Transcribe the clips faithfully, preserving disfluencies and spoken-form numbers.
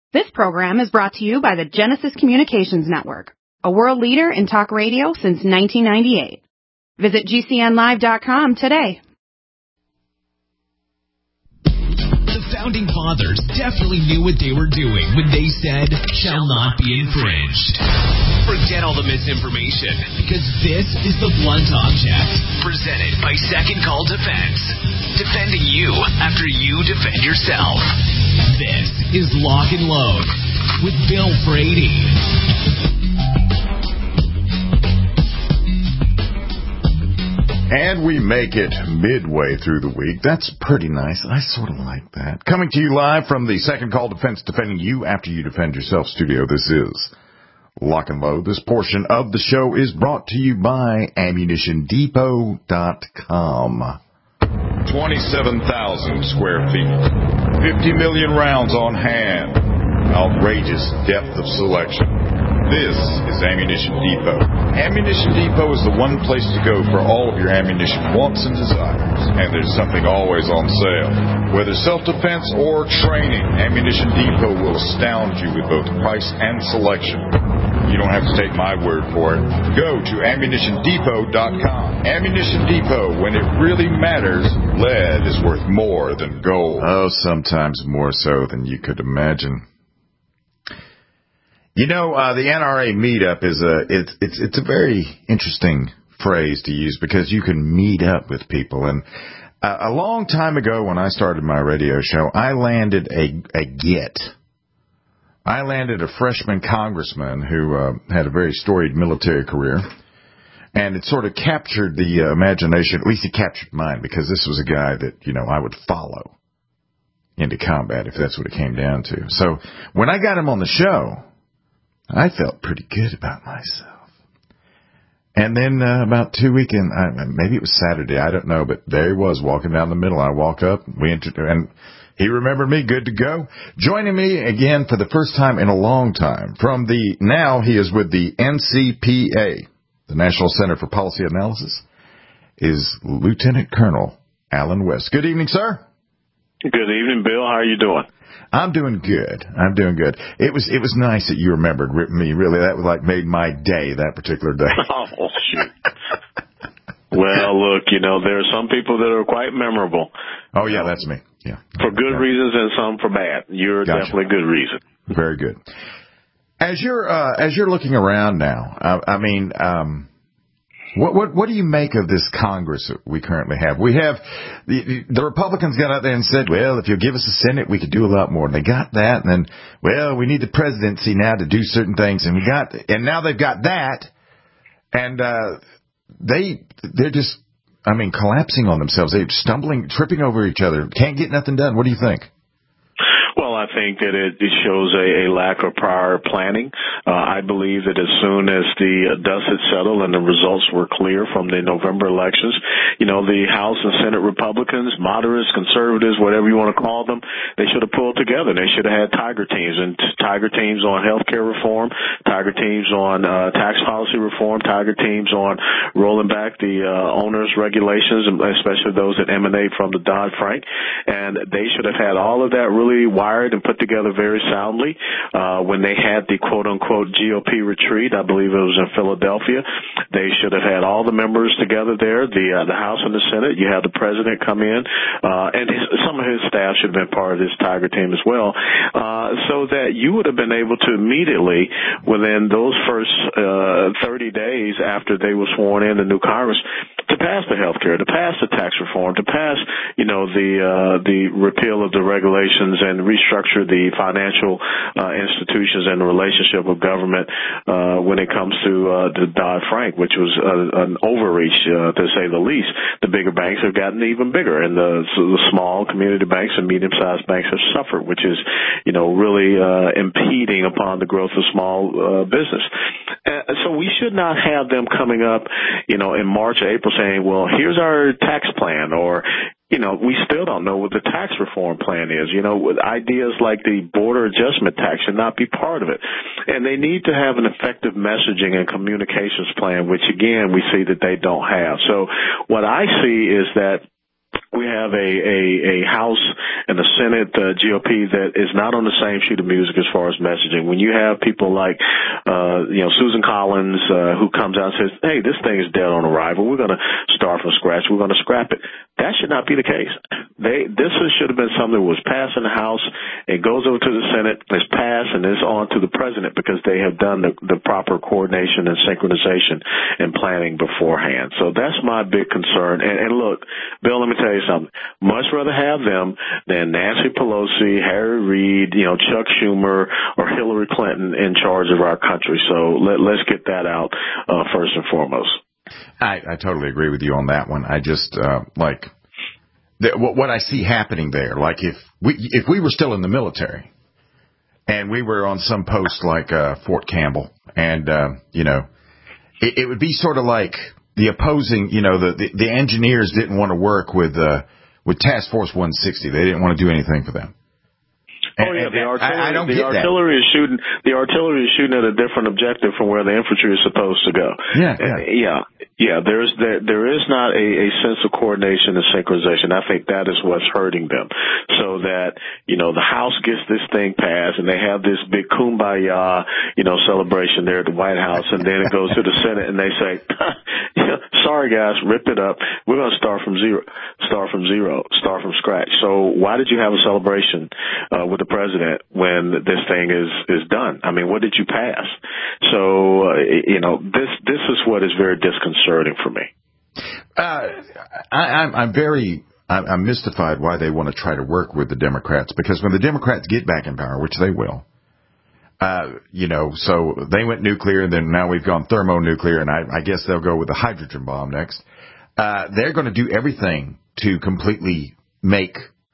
This program is brought to you by the Genesis Communications Network, a world leader in talk radio since nineteen ninety-eight. Visit G C N live dot com today. The Founding Fathers definitely knew what they were doing when they said, shall not be infringed. Forget all the misinformation, because this is the Blunt Object, presented by Second Call Defense. Defending you after you defend yourself. This is Lock and Load with Bill Frady. And we make it midway through the week. That's pretty nice. I sort of like that. Coming to you live from the Second Call Defense, defending you after you defend yourself studio. This is Lock and Load. This portion of the show is brought to you by ammunition depot dot com. twenty-seven thousand square feet, fifty million rounds on hand, outrageous depth of selection. This is Ammunition Depot. Ammunition Depot is the one place to go for all of your ammunition wants and desires, and there's something always on sale. Whether self-defense or training, Ammunition Depot will astound you with both price and selection. You don't have to take my word for it. Go to ammunition depot dot com. Ammunition Depot, when it really matters, lead is worth more than gold. Oh, sometimes more so than you could imagine. You know, uh, the N R A meetup is a, it's, it's, it's a very interesting phrase to use because you can meet up with people. And uh, a long time ago when I started my radio show, I landed a, a get. I landed a freshman congressman who uh, had a very storied military career, and it sort of captured the uh, imagination, at least it captured mine, because this was a guy that, you know, I would follow into combat if that's what it came down to. So when I got him on the show, I felt pretty good about myself. And then uh, about two weekends, uh, maybe it was Saturday, I don't know, but there he was walking down the middle. I walk up, we entered, and he remembered me, good to go. Joining me again for the first time in a long time, from the, now he is with the N C P A, the National Center for Policy Analysis, is Lieutenant Colonel Allen West. Good evening, sir. Good evening, Bill. How are you doing? I'm doing good. I'm doing good. It was it was nice that you remembered me. Really, that was like made my day that particular day. Oh, shoot. Well, look, you know, there are some people that are quite memorable. Oh, yeah, that's me. Yeah. For good yeah. reasons and some for bad. You're gotcha. Definitely good reason. Very good. As you're uh, as you're looking around now, I, I mean, um, what what what do you make of this Congress that we currently have? We have the, the Republicans got out there and said, well, if you'll give us a Senate, we could do a lot more. And they got that, and then, well, we need the presidency now to do certain things, and we got, and now they've got that, and uh, they they're just, I mean, collapsing on themselves. They're stumbling, tripping over each other. Can't get nothing done. What do you think? Well, I think that it, it shows a, a lack of prior planning. Uh, I believe that as soon as the dust had settled and the results were clear from the November elections, you know, the House and Senate Republicans, moderates, conservatives, whatever you want to call them, they should have pulled together. They should have had tiger teams, and tiger teams on health care reform, tiger teams on uh, tax policy reform, tiger teams on rolling back the uh, owners' regulations, especially those that emanate from the Dodd-Frank. And they should have had all of that really wired and put together very soundly uh, when they had the quote-unquote G O P retreat. I believe it was in Philadelphia. They should have had all the members together there, the uh, the House and the Senate. You have the president come in, uh, and his, some of his staff should have been part of this tiger team as well, uh, so that you would have been able to immediately, within those first uh, thirty days after they were sworn in, the new Congress, to pass the health care, to pass the tax reform, to pass, you know, the uh, the repeal of the regulations and restructure the financial uh, institutions and the relationship with government uh, when it comes to uh, the Dodd-Frank, which was uh, an overreach, uh, to say the least. The bigger banks have gotten even bigger, and the, so the small community banks and medium-sized banks have suffered, which is, you know, really uh, impeding upon the growth of small uh, business. Uh, so we should not have them coming up, you know, in March or April saying, well, here's our tax plan, or, you know, we still don't know what the tax reform plan is. You know, with ideas like the border adjustment tax should not be part of it. And they need to have an effective messaging and communications plan, which, again, we see that they don't have. So what I see is that We have a, a, a House and a Senate uh, G O P that is not on the same sheet of music as far as messaging. When you have people like, uh, you know, Susan Collins, uh, who comes out and says, hey, this thing is dead on arrival. We're going to start from scratch. We're going to scrap it. That should not be the case. They, this should have been something that was passed in the House. It goes over to the Senate, it's passed, and it's on to the president because they have done the, the proper coordination and synchronization and planning beforehand. So that's my big concern. And, and look, Bill, let me tell you something. Much rather have them than Nancy Pelosi, Harry Reid, you know, Chuck Schumer, or Hillary Clinton in charge of our country. So let, let's get that out uh, first and foremost. I, I totally agree with you on that one. I just, uh, like, the, what, what I see happening there, like if we, if we were still in the military and we were on some post like, uh, Fort Campbell and, uh, you know, it, it would be sort of like the opposing, you know, the, the, the engineers didn't want to work with, uh, with Task Force one sixty. They didn't want to do anything for them. Oh yeah, the artillery, I, I don't the get artillery that. is shooting. The artillery is shooting at a different objective from where the infantry is supposed to go. Yeah, yeah, uh, yeah, yeah. There's there, there is not a, a sense of coordination and synchronization. I think that is what's hurting them. So that you know the House gets this thing passed, and they have this big kumbaya, you know, celebration there at the White House, and then it goes to the Senate, and they say, "Sorry guys, rip it up. We're going to start from zero, start from zero, start from scratch." So why did you have a celebration uh, with the president when this thing is is done? I mean, what did you pass? So uh, you know, this this is what is very disconcerting for me. Uh, I, I'm, I'm very I'm, I'm mystified why they want to try to work with the Democrats, because when the Democrats get back in power, which they will, uh, you know, so they went nuclear, and then now we've gone thermonuclear, and I, I guess they'll go with the hydrogen bomb next. Uh, they're going to do everything to completely make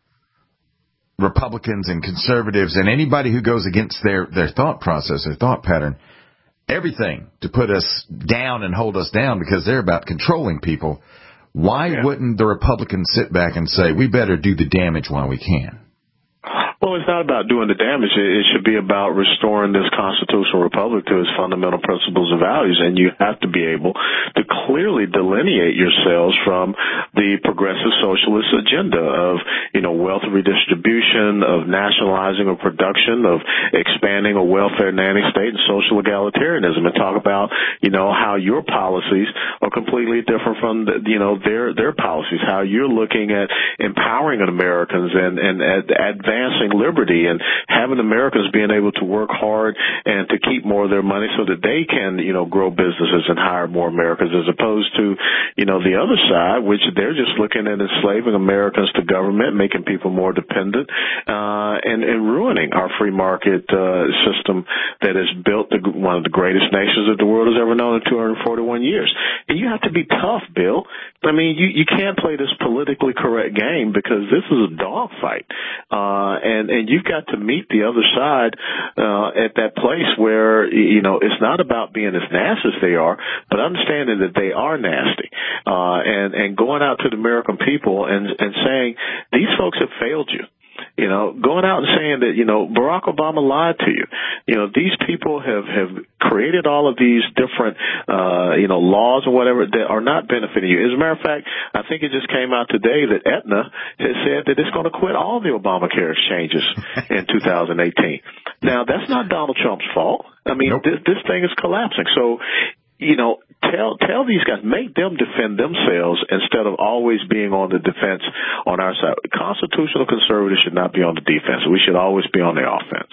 Republicans and conservatives and anybody who goes against their, their thought process, their thought pattern, everything to put us down and hold us down because they're about controlling people. Why yeah. wouldn't the Republicans sit back and say, we better do the damage while we can? Well, it's not about doing the damage. It should be about restoring this constitutional republic to its fundamental principles and values. And you have to be able to clearly delineate yourselves from the progressive socialist agenda of, you know, wealth redistribution, of nationalizing of production, of expanding a welfare nanny state and social egalitarianism, and talk about, you know, how your policies are completely different from, the, you know, their their policies, how you're looking at empowering Americans and, and at advancing liberty and having Americans being able to work hard and to keep more of their money so that they can, you know, grow businesses and hire more Americans, as opposed to, you know, the other side, which they're just looking at enslaving Americans to government, making people more dependent, uh, and, and ruining our free market uh, system that has built the, one of the greatest nations that the world has ever known in two hundred forty-one years. And you have to be tough, Bill. I mean, you, you can't play this politically correct game because this is a dogfight. Uh, and, and you've got to meet the other side, uh, at that place where, you know, it's not about being as nasty as they are, but understanding that they are nasty. Uh, and, and going out to the American people and, and saying, these folks have failed you. You know, going out and saying that, you know, Barack Obama lied to you. You know, these people have, have created all of these different, uh, you know, laws or whatever that are not benefiting you. As a matter of fact, I think it just came out today that Aetna has said that it's going to quit all the Obamacare exchanges in two thousand eighteen. Now, that's not Donald Trump's fault. I mean, nope. this, this thing is collapsing. So, you know, tell tell these guys, make them defend themselves instead of always being on the defense on our side. Constitutional conservatives should not be on the defense. We should always be on the offense.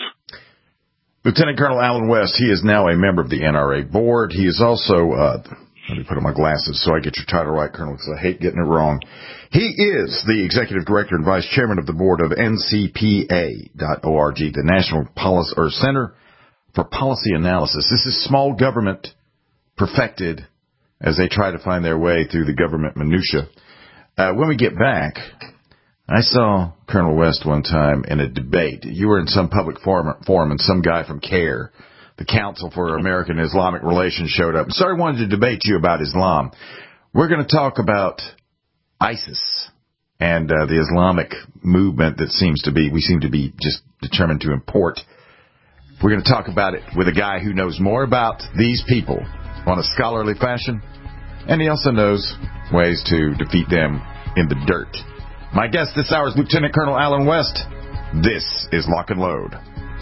Lieutenant Colonel Allen West, he is now a member of the N R A board. He is also, uh, let me put on my glasses so I get your title right, Colonel, because I hate getting it wrong. He is the Executive Director and Vice Chairman of the Board of N C P A dot org, the National Policy or Center for Policy Analysis. This is small government perfected as they try to find their way through the government minutia. Uh, when we get back, I saw Colonel West one time in a debate. You were in some public forum, forum and some guy from CARE, the Council for American Islamic Relations, showed up and started wanting to debate you about Islam. We're going to talk about ISIS and uh, the Islamic movement that seems to be, we seem to be just determined to import. We're going to talk about it with a guy who knows more about these people on a scholarly fashion, and he also knows ways to defeat them in the dirt. My guest this hour is Lieutenant Colonel Alan West. This is Lock and Load.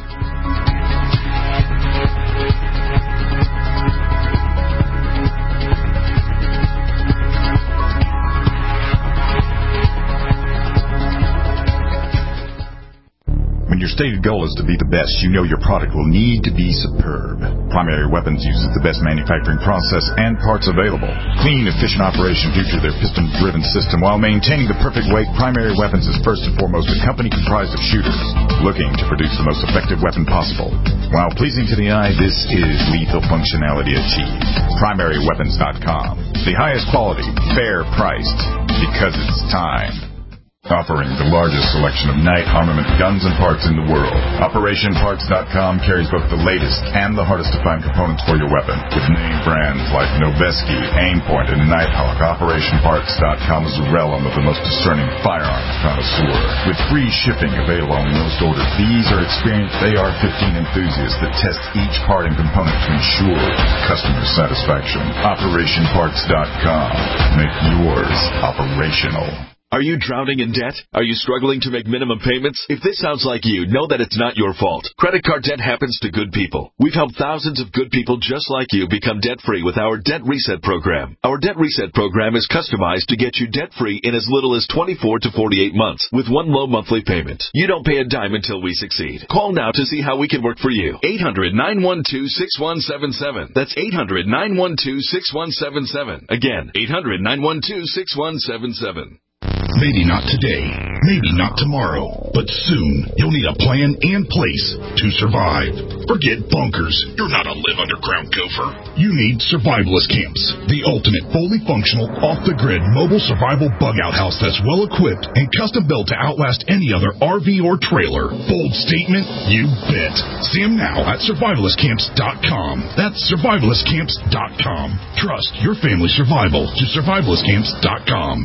When your stated goal is to be the best, you know your product will need to be superb. Primary Weapons uses the best manufacturing process and parts available. Clean, efficient operation due to their piston-driven system. While maintaining the perfect weight, Primary Weapons is first and foremost a company comprised of shooters looking to produce the most effective weapon possible. While pleasing to the eye, this is lethal functionality achieved. primary weapons dot com. The highest quality, fair priced, because it's time. Offering the largest selection of night armament guns and parts in the world. Operation Parts dot com carries both the latest and the hardest to find components for your weapon. With name brands like Noveske, Aimpoint, and Nighthawk, Operation Parts dot com is the realm of the most discerning firearms connoisseur. With free shipping available on most orders, these are experienced A R fifteen enthusiasts that test each part and component to ensure customer satisfaction. Operation Parts dot com. Make yours operational. Are you drowning in debt? Are you struggling to make minimum payments? If this sounds like you, know that it's not your fault. Credit card debt happens to good people. We've helped thousands of good people just like you become debt-free with our Debt Reset program. Our Debt Reset program is customized to get you debt-free in as little as twenty-four to forty-eight months with one low monthly payment. You don't pay a dime until we succeed. Call now to see how we can work for you. eight hundred, nine one two, six one seven seven. That's eight hundred, nine one two, six one seven seven. Again, eight hundred, nine one two, six one seven seven. Maybe not today, maybe not tomorrow, but soon you'll need a plan and place to survive. Forget bunkers. You're not a live underground gopher. You need survivalist camps, the ultimate fully functional, off-the-grid mobile survival bug-out house that's well-equipped and custom-built to outlast any other R V or trailer. Bold statement? You bet. See them now at survivalist camps dot com. That's survivalist camps dot com. Trust your family's survival to survivalist camps dot com.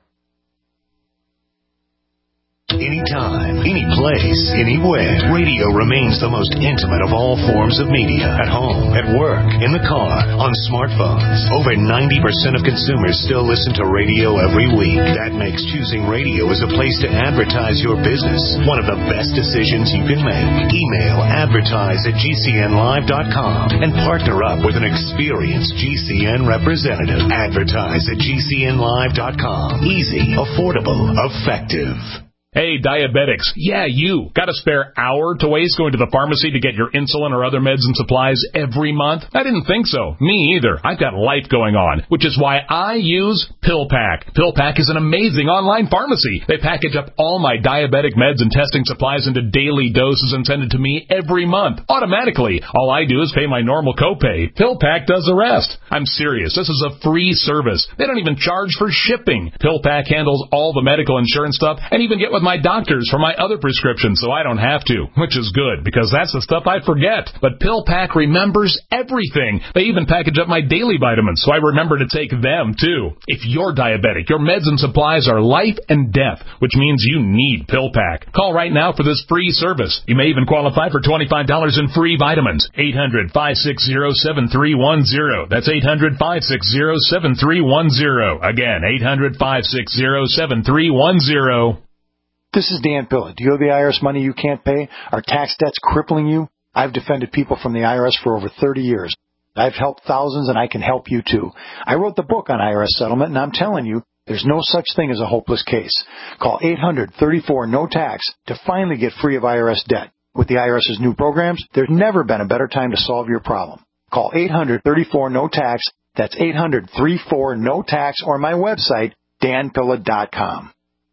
Anytime, any place, anywhere. Radio remains the most intimate of all forms of media. At home, at work, in the car, on smartphones. Over ninety percent of consumers still listen to radio every week. That makes choosing radio as a place to advertise your business one of the best decisions you can make. Email advertise at G C N live dot com and partner up with an experienced G C N representative. Advertise at G C N live dot com. Easy, affordable, effective. Hey, diabetics. Yeah, you. Got a spare hour to waste going to the pharmacy to get your insulin or other meds and supplies every month? I didn't think so. Me either. I've got life going on, which is why I use PillPack. PillPack is an amazing online pharmacy. They package up all my diabetic meds and testing supplies into daily doses and send it to me every month, automatically. All I do is pay my normal copay. PillPack does the rest. I'm serious. This is a free service. They don't even charge for shipping. PillPack handles all the medical insurance stuff and even get with my doctors for my other prescriptions so I don't have to, which is good because that's the stuff I forget. But PillPack remembers everything. They even package up my daily vitamins so I remember to take them too. If you're diabetic, your meds and supplies are life and death, which means you need PillPack. Call right now for this free service. You may even qualify for twenty-five dollars in free vitamins. eight hundred, five six zero, seven three one zero. That's eight hundred, five six zero, seven three one zero. Again, eight hundred, five six zero, seven three one zero. This is Dan Pilla. Do you owe the I R S money you can't pay? Are tax debts crippling you? I've defended people from the I R S for over thirty years. I've helped thousands, and I can help you, too. I wrote the book on I R S settlement, and I'm telling you, there's no such thing as a hopeless case. Call eight hundred, thirty-four, no tax to finally get free of I R S debt. With the IRS's new programs, there's never been a better time to solve your problem. Call eight hundred, thirty-four, no tax. That's eight hundred, thirty-four, no tax, or my website, dan pilla dot com.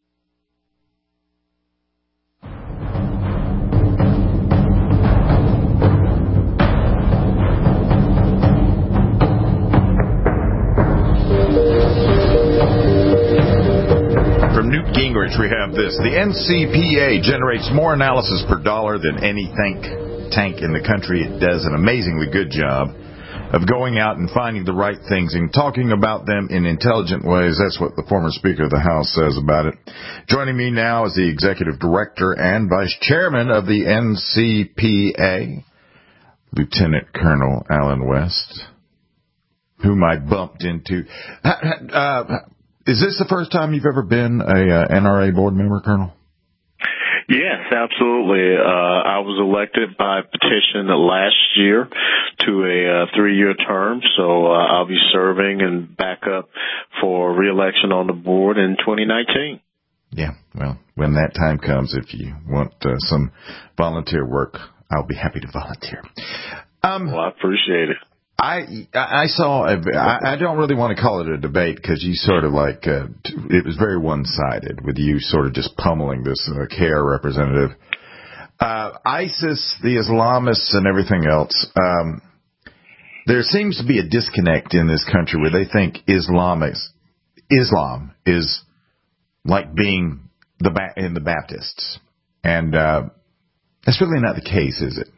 From Newt Gingrich, we have this. The N C P A generates more analysis per dollar than any think tank in the country. It does an amazingly good job of going out and finding the right things and talking about them in intelligent ways. That's what the former Speaker of the House says about it. Joining me now is the Executive Director and Vice Chairman of the N C P A, Lieutenant Colonel Alan West, whom I bumped into. Uh, is this the first time you've ever been a uh, N R A board member, Colonel? Yes, absolutely. Uh, I was elected by petition last year to a uh, three-year term, so uh, I'll be serving and back up for re-election on the board in twenty nineteen. Yeah, well, when that time comes, if you want uh, some volunteer work, I'll be happy to volunteer. Um, well, I appreciate it. I I saw, a, I, I don't really want to call it a debate because you sort of like, uh, it was very one-sided with you sort of just pummeling this uh, C A R E representative. Uh, ISIS, the Islamists, and everything else, um, there seems to be a disconnect in this country where they think Islamics, Islam is like being the ba- in the Baptists. And uh, that's really not the case, is it?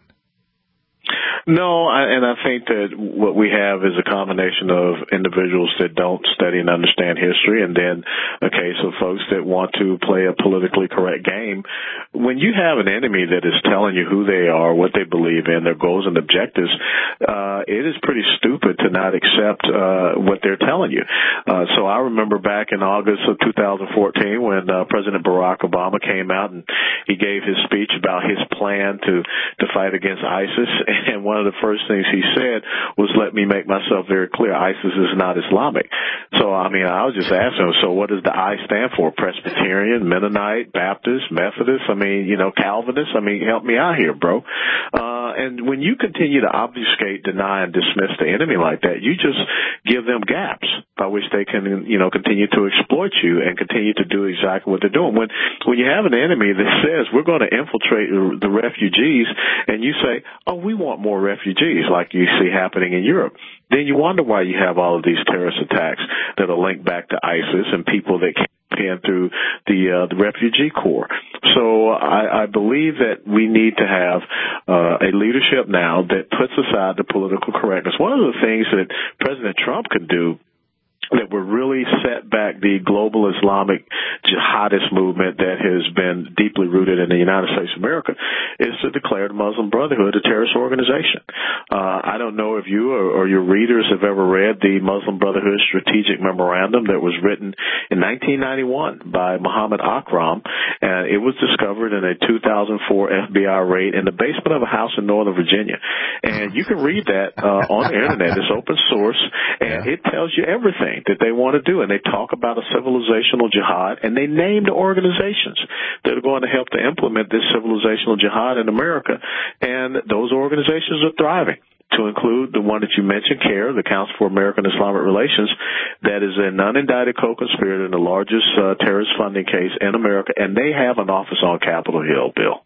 No, I, and I think that what we have is a combination of individuals that don't study and understand history, and then a case of folks that want to play a politically correct game. When you have an enemy that is telling you who they are, what they believe in, their goals and objectives, uh, it is pretty stupid to not accept uh, what they're telling you. Uh, so I remember back in August of two thousand fourteen when uh, President Barack Obama came out and he gave his speech about his plan to, to fight against ISIS, and one One of the first things he said was, let me make myself very clear, ISIS is not Islamic. So, I mean, I was just asking him, so what does the I stand for? Presbyterian, Mennonite, Baptist, Methodist, I mean, you know, Calvinist? I mean, help me out here, bro. Uh, and when you continue to obfuscate, deny, and dismiss the enemy like that, you just give them gaps by which they can, you know, continue to exploit you and continue to do exactly what they're doing. When, when you have an enemy that says, we're going to infiltrate the refugees, and you say, oh, we want more refugees like you see happening in Europe, then you wonder why you have all of these terrorist attacks that are linked back to ISIS and people that came in through the uh, the refugee corps. So I, I believe that we need to have uh, a leadership now that puts aside the political correctness. One of the things that President Trump could do that would really set back the global Islamic jihadist movement that has been deeply rooted in the United States of America is to declare the Muslim Brotherhood a terrorist organization. Uh, I don't know if you or, or your readers have ever read the Muslim Brotherhood Strategic Memorandum that was written in nineteen ninety-one by Muhammad Akram, and it was discovered in a two thousand four F B I raid in the basement of a house in Northern Virginia. And you can read that uh, on the Internet. It's open source, and it tells you everything that they want to do, and they talk about a civilizational jihad, and they name the organizations that are going to help to implement this civilizational jihad in America, and those organizations are thriving, to include the one that you mentioned, C A R E, the Council for American Islamic Relations, that is a non-indicted co-conspirator in the largest uh, terrorist funding case in America, and they have an office on Capitol Hill, Bill.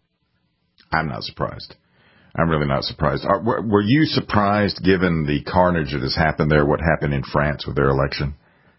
I'm not surprised. I'm really not surprised. Are, were, were you surprised, given the carnage that has happened there, what happened in France with their election?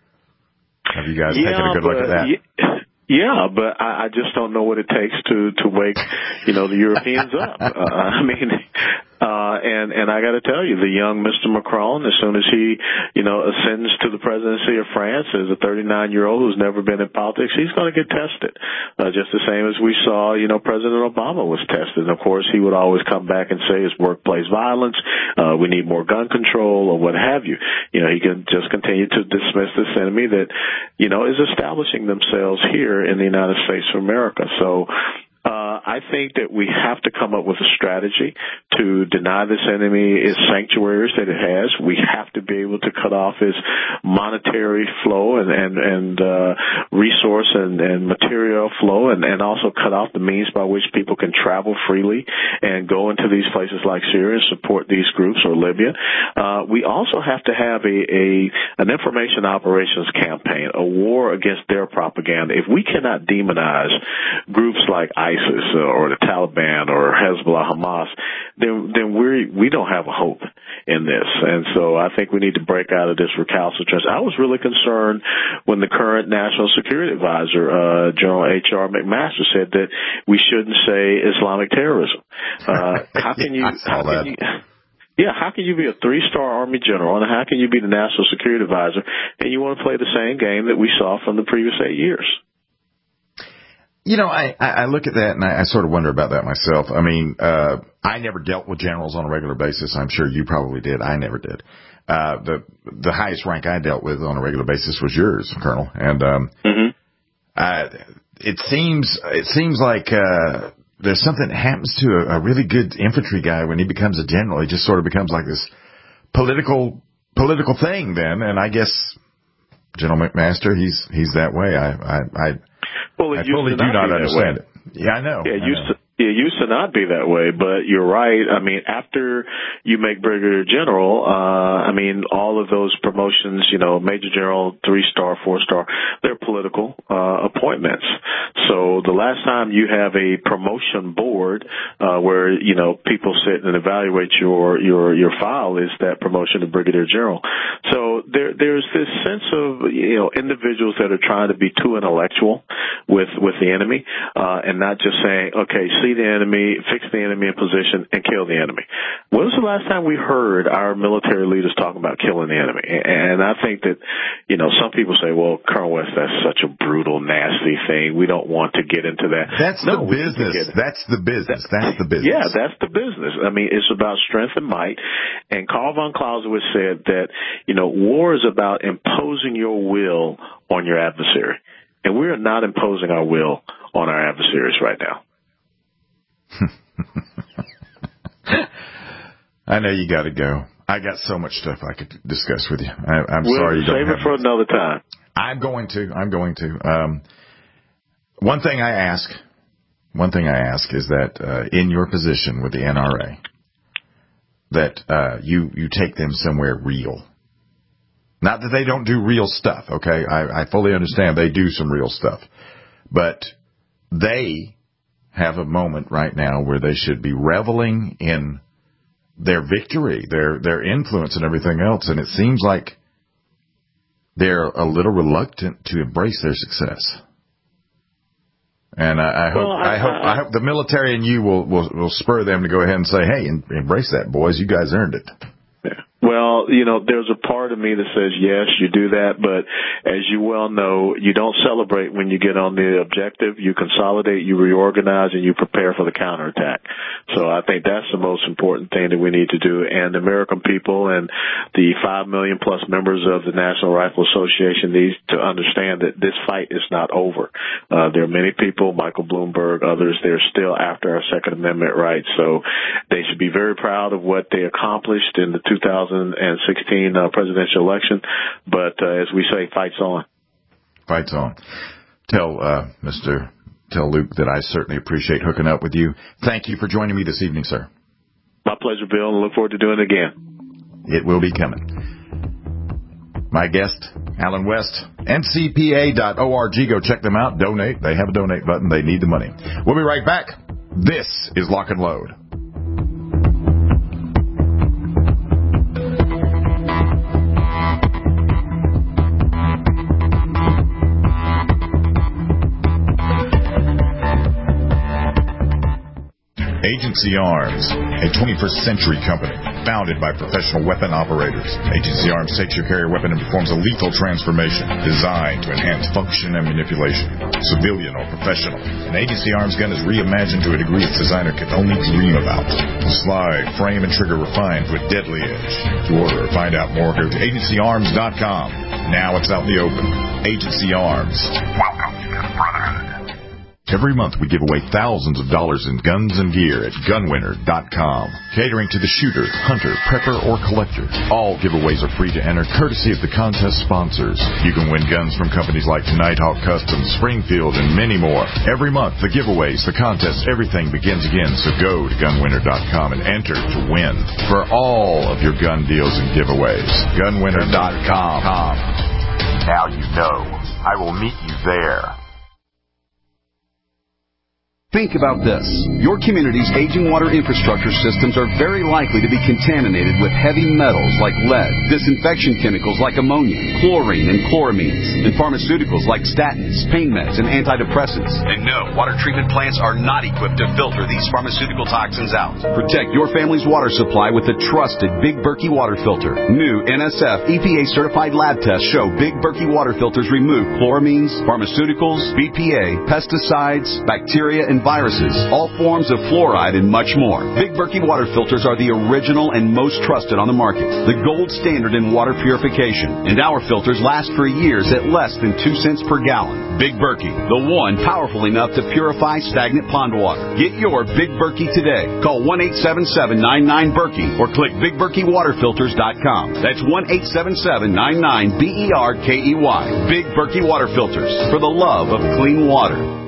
Have you guys yeah, taken a good but, look at that? Yeah, yeah but I, I just don't know what it takes to, to wake, you know, the Europeans up. Uh, I mean, uh, and, and I got to tell you, the young Mister Macron, as soon as he, you know, ascends to the presidency of France as a thirty-nine-year-old who's never been in politics, he's going to get tested. Uh, just the same as we saw, you know, President Obama was tested. And of course, he would always come back and say it's workplace violence, uh, we need more gun control, or what have you. You know, he can just continue to dismiss this enemy that, you know, is establishing themselves here in the United States of America. So, Uh, I think that we have to come up with a strategy to deny this enemy its sanctuaries that it has. We have to be able to cut off its monetary flow and, and, and uh, resource and, and material flow, and, and also cut off the means by which people can travel freely and go into these places like Syria and support these groups, or Libya. Uh, we also have to have a, a an information operations campaign, a war against their propaganda. If we cannot demonize groups like ISIS or the Taliban or Hezbollah, Hamas, then then we we don't have a hope in this. And so I think we need to break out of this recalcitrance. I was really concerned when the current National Security Advisor, uh, General H R McMaster, said that we shouldn't say Islamic terrorism. Uh, how can you? How can you Yeah, how can you be a three-star Army general, and how can you be the National Security Advisor, and you want to play the same game that we saw from the previous eight years? You know, I, I look at that and I, I sort of wonder about that myself. I mean, uh, I never dealt with generals on a regular basis. I'm sure you probably did. I never did. Uh, the, the highest rank I dealt with on a regular basis was yours, Colonel. And, um, mm-hmm. uh, it seems, it seems like, uh, there's something that happens to a, a really good infantry guy when he becomes a general. He just sort of becomes like this political, political thing then. And I guess General McMaster, he's, he's that way. I, I, I, Well, it I fully do not understand it. Yeah, I know. Yeah, it I used know. to, it used to not be that way, but you're right. I mean, after you make Brigadier General, uh, I mean, all of those promotions, you know, Major General, three star, four star, they're political, uh, appointments. So the last time you have a promotion board, uh, where, you know, people sit and evaluate your, your, your file is that promotion to Brigadier General. So there, there's this sense of, you know, individuals that are trying to be too intellectual with, with the enemy, uh, and not just saying, okay, see the enemy, fix the enemy in position, and kill the enemy. When was the last time we heard our military leaders talking about killing the enemy? And I think that, you know, some people say, well, Colonel West, that's such a brutal, nasty thing. We don't want to get into that. That's no, the business. That's the business. That's the business. Yeah, that's the business. I mean, it's about strength and might. And Karl von Clausewitz said that, you know, war is about imposing your will on your adversary. And we are not imposing our will on our adversaries right now. I know you got to go. I got so much stuff I could discuss with you. I, I'm we'll sorry you don't save have it for another time. I'm going to. I'm going to. Um, one thing I ask, one thing I ask is that uh, in your position with the N R A, that uh, you you take them somewhere real. Not that they don't do real stuff. Okay, I, I fully understand they do some real stuff, but they have a moment right now where they should be reveling in their victory, their their influence and everything else. And it seems like they're a little reluctant to embrace their success. And I, I hope well, I, I hope I, I hope the military and you will, will will spur them to go ahead and say, hey, embrace that, boys. You guys earned it. Well, you know, there's a part of me that says, yes, you do that. But as you well know, you don't celebrate when you get on the objective. You consolidate, you reorganize, and you prepare for the counterattack. So I think that's the most important thing that we need to do. And the American people and the five million plus members of the National Rifle Association need to understand that this fight is not over. Uh, there are many people, Michael Bloomberg, others, they're still after our Second Amendment rights. So they should be very proud of what they accomplished in the two thousand sixteen uh, presidential election, but uh, as we say, fight's on. Fight's on. Tell uh, Mister Tell Luke that I certainly appreciate hooking up with you. Thank you for joining me this evening, sir. My pleasure, Bill, and look forward to doing it again. It will be coming. My guest, Alan West, N C P A dot org. Go check them out. Donate. They have a donate button. They need the money. We'll be right back. This is Lock and Load. Agency Arms, a twenty-first century company founded by professional weapon operators. Agency Arms takes your carrier weapon and performs a lethal transformation designed to enhance function and manipulation, civilian or professional. An Agency Arms gun is reimagined to a degree its designer could only dream about. The slide, frame, and trigger refined to a deadly edge. To order or find out more, go to agency arms dot com. Now it's out in the open. Agency Arms. Welcome to the Brotherhood. Every month we give away thousands of dollars in guns and gear at gun winner dot com. Catering to the shooter, hunter, prepper, or collector. All giveaways are free to enter, courtesy of the contest sponsors. You can win guns from companies like Nighthawk Customs, Springfield, and many more. Every month, the giveaways, the contests, everything begins again. So go to gun winner dot com and enter to win for all of your gun deals and giveaways. gun winner dot com. Now you know. I will meet you there. Think about this. Your community's aging water infrastructure systems are very likely to be contaminated with heavy metals like lead, disinfection chemicals like ammonia, chlorine and chloramines, and pharmaceuticals like statins, pain meds, and antidepressants. And no, water treatment plants are not equipped to filter these pharmaceutical toxins out. Protect your family's water supply with the trusted Big Berkey water filter. New N S F E P A-certified lab tests show Big Berkey water filters remove chloramines, pharmaceuticals, B P A, pesticides, bacteria, and viruses, all forms of fluoride, and much more. Big Berkey water filters are the original and most trusted on the market, the gold standard in water purification. And our filters last for years at less than two cents per gallon. Big Berkey, the one powerful enough to purify stagnant pond water. Get your Big Berkey today. Call one eight seven seven, nine nine, Berkey or click big berkey water filters dot com. That's one eight seven seven, nine nine, B E R K E Y. Big Berkey water filters, for the love of clean water.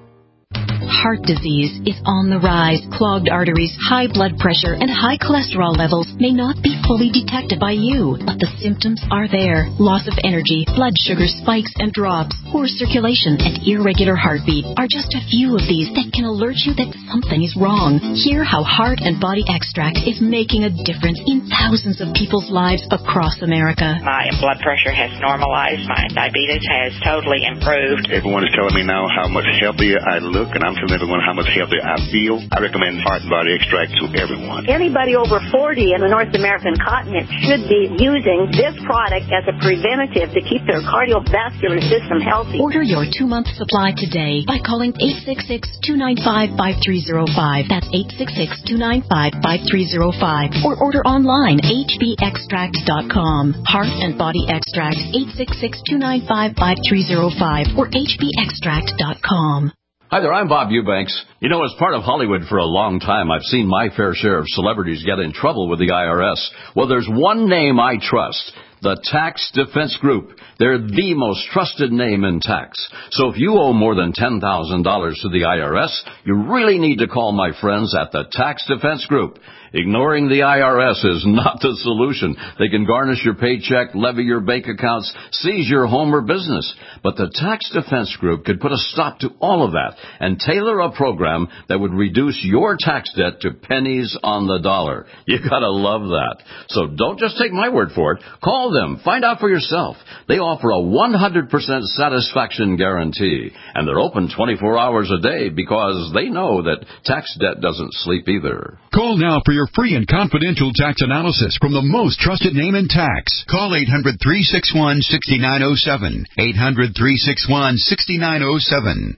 Heart disease is on the rise. Clogged arteries, high blood pressure, and high cholesterol levels may not be fully detected by you, but the symptoms are there. Loss of energy, blood sugar spikes and drops, poor circulation, and irregular heartbeat are just a few of these that can alert you that something is wrong. Hear how Heart and Body Extract is making a difference in thousands of people's lives across America. My blood pressure has normalized. My diabetes has totally improved. Everyone is telling me now how much healthier I look, and I'm telling everyone how much healthier I feel. I recommend Heart and Body Extract to everyone. Anybody over forty in the North American continent should be using this product as a preventative to keep their cardiovascular system healthy. Order your two-month supply today by calling eight six six, two nine five, five three zero five. That's eight six six, two nine five, five three zero five. Or order online, h b extract dot com. Heart and Body Extract, eight six six, two nine five, five three zero five or h b extract dot com. Hi there, I'm Bob Eubanks. You know, as part of Hollywood for a long time, I've seen my fair share of celebrities get in trouble with the I R S. Well, there's one name I trust. The Tax Defense Group. They're the most trusted name in tax. So if you owe more than ten thousand dollars to the I R S, you really need to call my friends at the Tax Defense Group. Ignoring the I R S is not the solution. They can garnish your paycheck, levy your bank accounts, seize your home or business. But the Tax Defense Group could put a stop to all of that and tailor a program that would reduce your tax debt to pennies on the dollar. You gotta love that. So don't just take my word for it. Call them. Find out for yourself. They offer a one hundred percent satisfaction guarantee. And they're open twenty-four hours a day because they know that tax debt doesn't sleep either. Call now for your free and confidential tax analysis from the most trusted name in tax. Call eight hundred, three six one, six nine zero seven. eight hundred, three six one, six nine zero seven.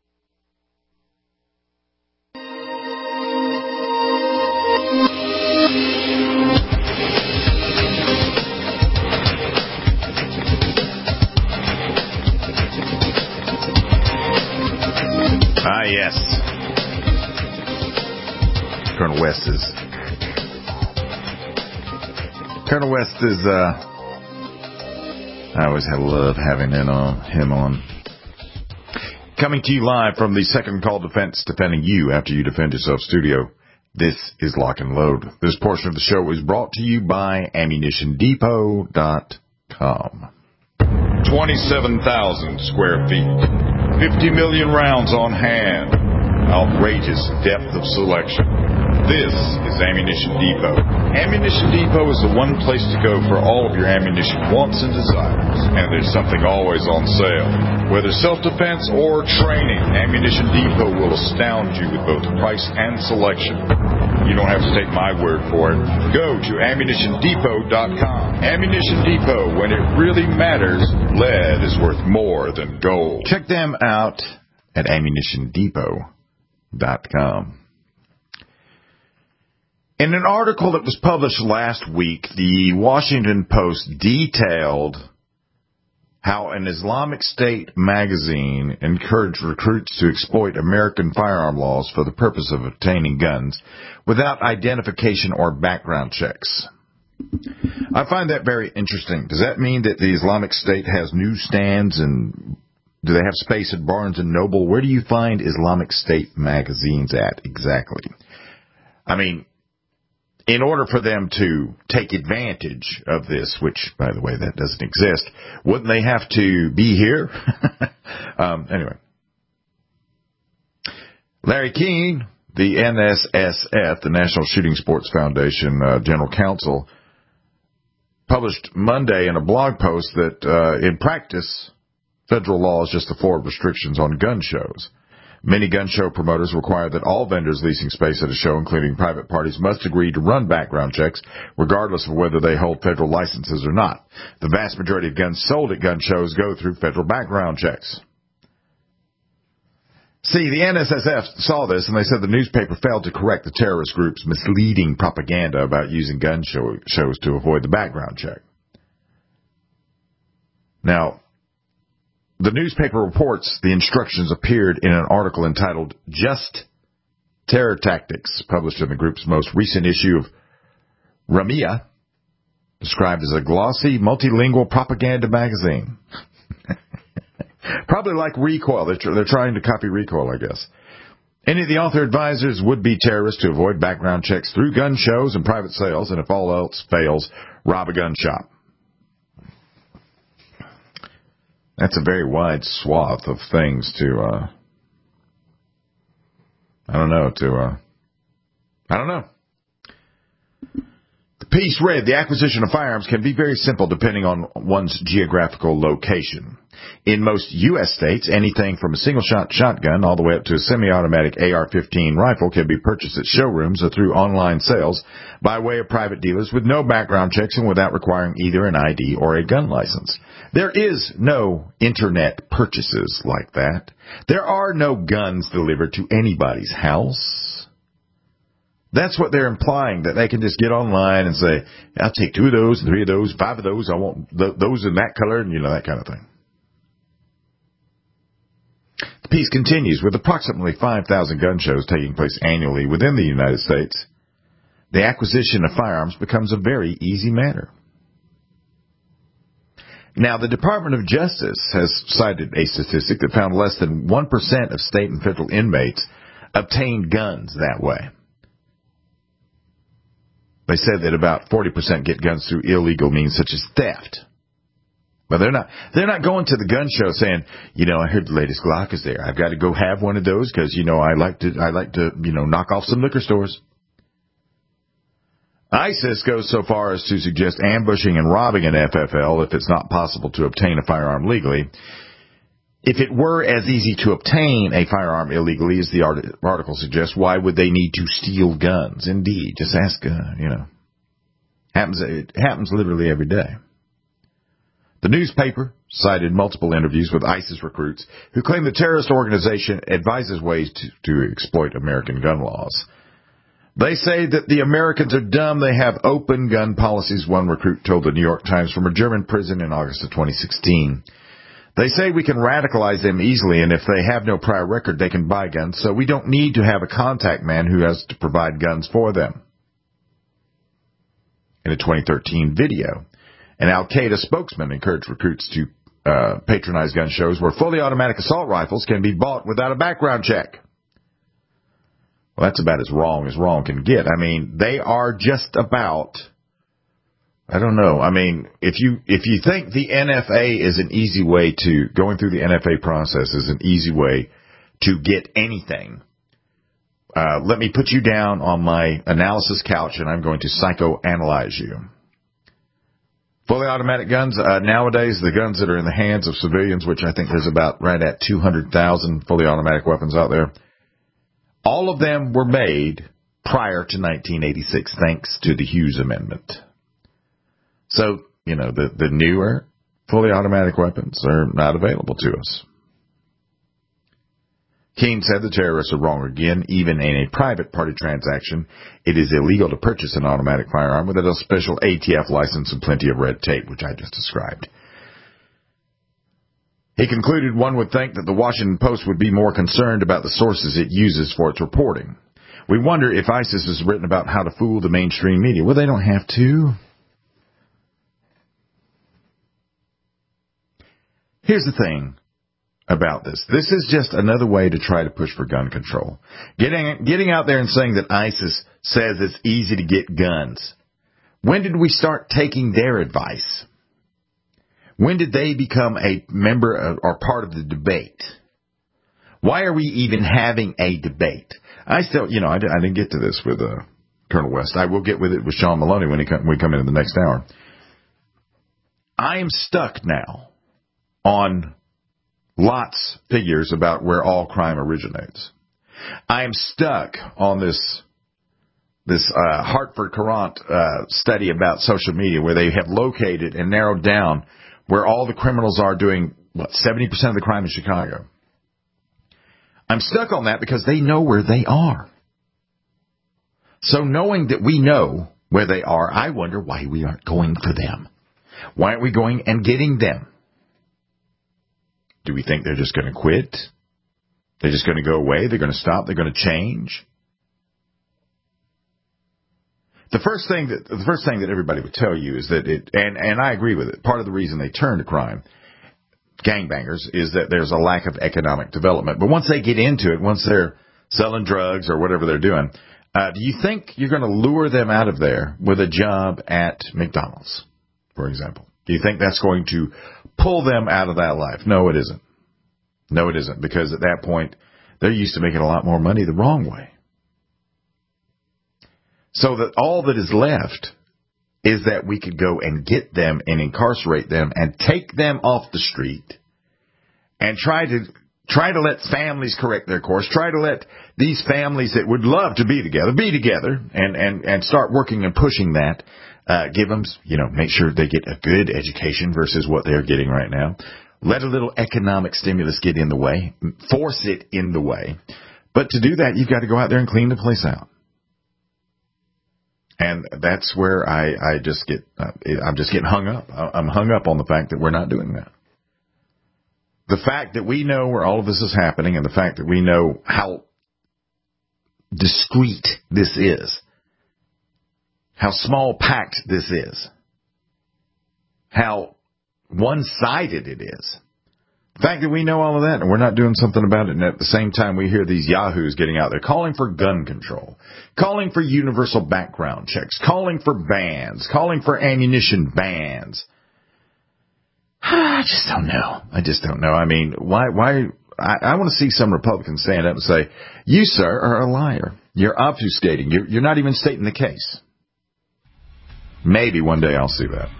Ah, yes. Colonel West is... Colonel West is, uh... I always have love having him on, him on. Coming to you live from the Second Call Defense, defending you after you defend yourself studio. This is Lock and Load. This portion of the show is brought to you by ammunition depot dot com. twenty-seven thousand square feet. fifty million rounds on hand. Outrageous depth of selection. This is Ammunition Depot. Ammunition Depot is the one place to go for all of your ammunition wants and desires. And there's something always on sale. Whether self-defense or training, Ammunition Depot will astound you with both price and selection. You don't have to take my word for it. Go to ammunition depot dot com. Ammunition Depot, when it really matters, lead is worth more than gold. Check them out at ammunition depot dot com. In an article that was published last week, the Washington Post detailed how an Islamic State magazine encouraged recruits to exploit American firearm laws for the purpose of obtaining guns without identification or background checks. I find that very interesting. Does that mean that the Islamic State has newsstands and do they have space at Barnes and Noble? Where do you find Islamic State magazines at exactly? I mean, in order for them to take advantage of this, which, by the way, that doesn't exist, wouldn't they have to be here? um, anyway. Larry Keene, the N S S F, the National Shooting Sports Foundation uh, General Counsel, published Monday in a blog post that uh, in practice, federal law is just a form of restrictions on gun shows. Many gun show promoters require that all vendors leasing space at a show, including private parties, must agree to run background checks, regardless of whether they hold federal licenses or not. The vast majority of guns sold at gun shows go through federal background checks. See, the N S S F saw this, and they said the newspaper failed to correct the terrorist group's misleading propaganda about using gun show, shows to avoid the background check. Now, the newspaper reports the instructions appeared in an article entitled Just Terror Tactics, published in the group's most recent issue of Ramia, described as a glossy, multilingual propaganda magazine. Probably like Recoil. They're, tr- they're trying to copy Recoil, I guess. Any of the author advisors would be terrorists to avoid background checks through gun shows and private sales, and if all else fails, rob a gun shop. That's a very wide swath of things to, uh, I don't know, to, uh, I don't know. The piece read, the acquisition of firearms can be very simple depending on one's geographical location. In most U S states, anything from a single-shot shotgun all the way up to a semi-automatic A R fifteen rifle can be purchased at showrooms or through online sales by way of private dealers with no background checks and without requiring either an I D or a gun license. There is no internet purchases like that. There are no guns delivered to anybody's house. That's what they're implying, that they can just get online and say, I'll take two of those, three of those, five of those, I want th- those in that color, and you know, that kind of thing. The piece continues, with approximately five thousand gun shows taking place annually within the United States, the acquisition of firearms becomes a very easy matter. Now, the Department of Justice has cited a statistic that found less than one percent of state and federal inmates obtained guns that way. They said that about forty percent get guns through illegal means such as theft. But they're not, they're not going to the gun show saying, you know, I heard the latest Glock is there. I've got to go have one of those because, you know, I like to, I like to, you know, knock off some liquor stores. ISIS goes so far as to suggest ambushing and robbing an F F L if it's not possible to obtain a firearm legally. If it were as easy to obtain a firearm illegally as the art- article suggests, why would they need to steal guns? Indeed, just ask, uh, you know, happens, it happens literally every day. The newspaper cited multiple interviews with ISIS recruits who claim the terrorist organization advises ways to, to exploit American gun laws. They say that the Americans are dumb. They have open gun policies, one recruit told the New York Times from a German prison in August of twenty sixteen. They say we can radicalize them easily, and if they have no prior record, they can buy guns, so we don't need to have a contact man who has to provide guns for them. In a twenty thirteen video, an Al-Qaeda spokesman encouraged recruits to uh, patronize gun shows where fully automatic assault rifles can be bought without a background check. Well, that's about as wrong as wrong can get. I mean, they are just about, I don't know. I mean, if you if you think the N F A is an easy way to, going through the N F A process is an easy way to get anything, uh, let me put you down on my analysis couch and I'm going to psychoanalyze you. Fully automatic guns, uh, nowadays, the guns that are in the hands of civilians, which I think there's about right at two hundred thousand fully automatic weapons out there, all of them were made prior to nineteen eighty-six, thanks to the Hughes Amendment. So, you know, the, the newer fully automatic weapons are not available to us. Keene said the terrorists are wrong again. Even in a private party transaction, it is illegal to purchase an automatic firearm without a special A T F license and plenty of red tape, which I just described. He concluded one would think that the Washington Post would be more concerned about the sources it uses for its reporting. We wonder if ISIS has written about how to fool the mainstream media. Well, they don't have to. Here's the thing about this. This is just another way to try to push for gun control. Getting, getting out there and saying that ISIS says it's easy to get guns. When did we start taking their advice? When did they become a member of, or part of the debate? Why are we even having a debate? I still, you know, I, I didn't get to this with uh, Colonel West. I will get with it with Sean Maloney when he come, we come in the next hour. I am stuck now on lots figures about where all crime originates. I am stuck on this this uh, Hartford Courant uh, study about social media where they have located and narrowed down where all the criminals are doing, what, seventy percent of the crime in Chicago. I'm stuck on that because they know where they are. So knowing that we know where they are, I wonder why we aren't going for them. Why aren't we going and getting them? Do we think they're just going to quit? They're just going to go away? They're going to stop? They're going to change? The first thing that the first thing that everybody would tell you is that it, and, and I agree with it, part of the reason they turn to crime, gangbangers, is that there's a lack of economic development. But once they get into it, once they're selling drugs or whatever they're doing, uh, do you think you're going to lure them out of there with a job at McDonald's, for example? Do you think that's going to pull them out of that life? No, it isn't. No, it isn't, because at that point, they're used to making a lot more money the wrong way. So that all that is left is that we could go and get them and incarcerate them and take them off the street and try to try to let families correct their course, try to let these families that would love to be together be together and, and, and start working and pushing that. Uh, give them, you know, make sure they get a good education versus what they're getting right now. Let a little economic stimulus get in the way. Force it in the way. But to do that, you've got to go out there and clean the place out. And that's where I, I just get, uh, I'm just getting hung up. I'm hung up on the fact that we're not doing that. The fact that we know where all of this is happening and the fact that we know how discreet this is, how small-packed this is, how one-sided it is. The fact that we know all of that and we're not doing something about it, and at the same time we hear these yahoos getting out there calling for gun control, calling for universal background checks, calling for bans, calling for ammunition bans. I just don't know. I just don't know. I mean, why? Why? I, I want to see some Republicans stand up and say, you, sir, are a liar. You're obfuscating. You're, you're not even stating the case. Maybe one day I'll see that.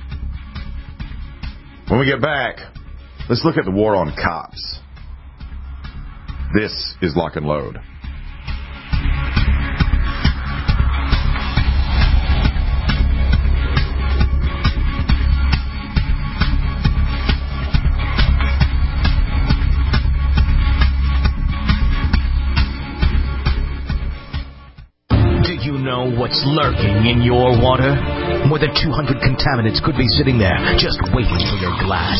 When we get back, let's look at the war on cops. This is Lock and Load. Know what's lurking in your water? More than two hundred contaminants could be sitting there, just waiting for your glass.